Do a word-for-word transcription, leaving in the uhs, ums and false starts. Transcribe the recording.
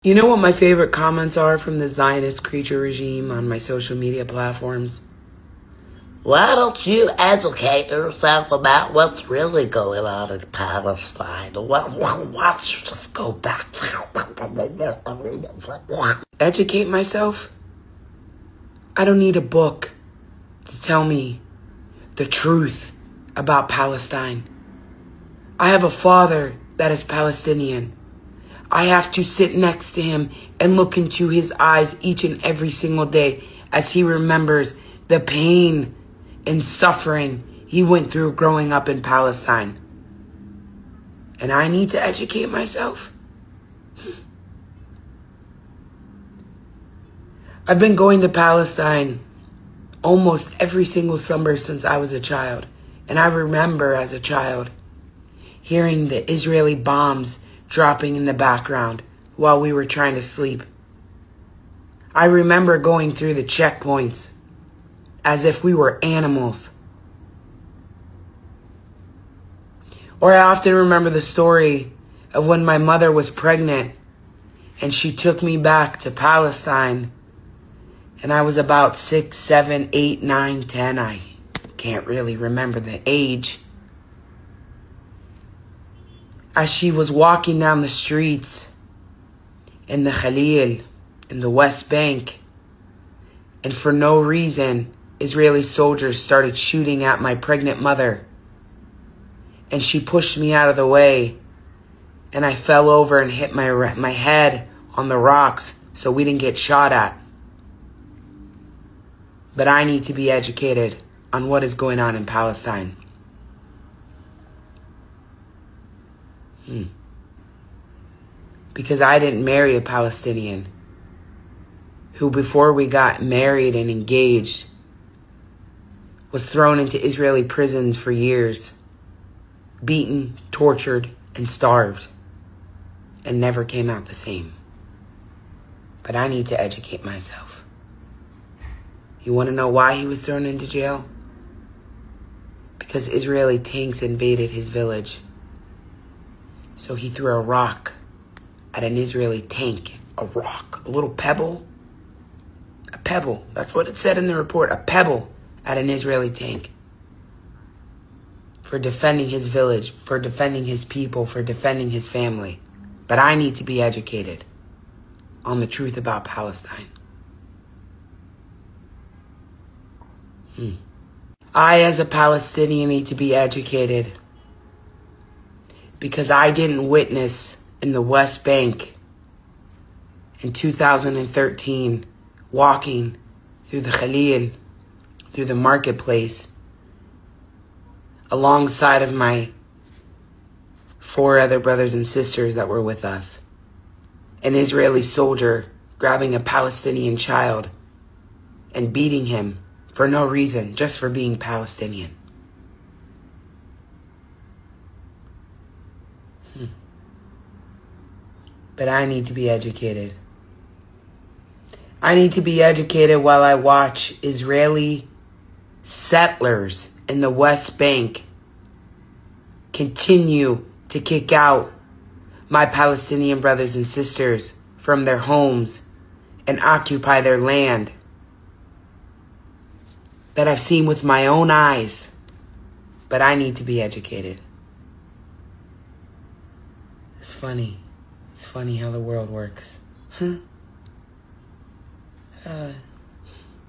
You know what my favorite comments are from the Zionist creature regime on my social media platforms? Why don't you educate yourself about what's really going on in Palestine? Why, why, why don't you just go back? Educate myself? I don't need a book to tell me the truth about Palestine. I have a father that is Palestinian. I have to sit next to him and look into his eyes each and every single day as he remembers the pain and suffering he went through growing up in Palestine. And I need to educate myself? I've been going to Palestine almost every single summer since I was a child. And I remember as a child hearing the Israeli bombs dropping in the background while we were trying to sleep. I remember going through the checkpoints as if we were animals. Or I often remember the story of when my mother was pregnant and she took me back to Palestine and I was about six, seven, eight, nine, ten. I can't really remember the age. As she was walking down the streets in the Khalil, in the West Bank, and for no reason, Israeli soldiers started shooting at my pregnant mother. And she pushed me out of the way, and I fell over and hit my, my head on the rocks so we didn't get shot at. But I need to be educated on what is going on in Palestine. Hmm. Because I didn't marry a Palestinian who, before we got married and engaged, was thrown into Israeli prisons for years, beaten, tortured, and starved, and never came out the same. But I need to educate myself. You want to know why he was thrown into jail? Because Israeli tanks invaded his village. So he threw a rock at an Israeli tank. A rock, a little pebble. A pebble, that's what it said in the report. A pebble at an Israeli tank. For defending his village, for defending his people, for defending his family. But I need to be educated on the truth about Palestine. Hmm. I, as a Palestinian, need to be educated because I didn't witness in the West Bank in two thousand thirteen walking through the Khalil, through the marketplace, alongside of my four other brothers and sisters that were with us. An Israeli soldier grabbing a Palestinian child and beating him for no reason, just for being Palestinian. Hmm. But I need to be educated. I need to be educated while I watch Israeli settlers in the West Bank continue to kick out my Palestinian brothers and sisters from their homes and occupy their land that I've seen with my own eyes. But I need to be educated. It's funny. It's funny how the world works. Huh? Uh...